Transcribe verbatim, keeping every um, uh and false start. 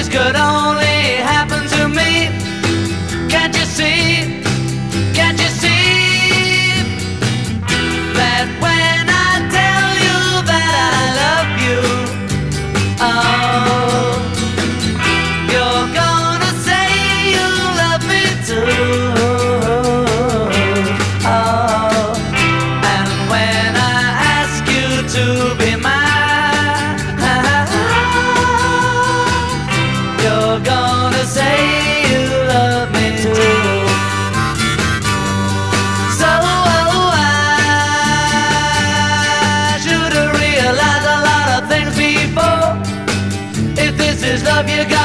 this could only happen to me. Can't you see? Can't you see that when I tell you that I love you, oh, you're gonna say you love me too. Oh, and when I ask you to be mine, you're gonna say you love me too. So oh, I should have realized a lot of things before. If this is love, you got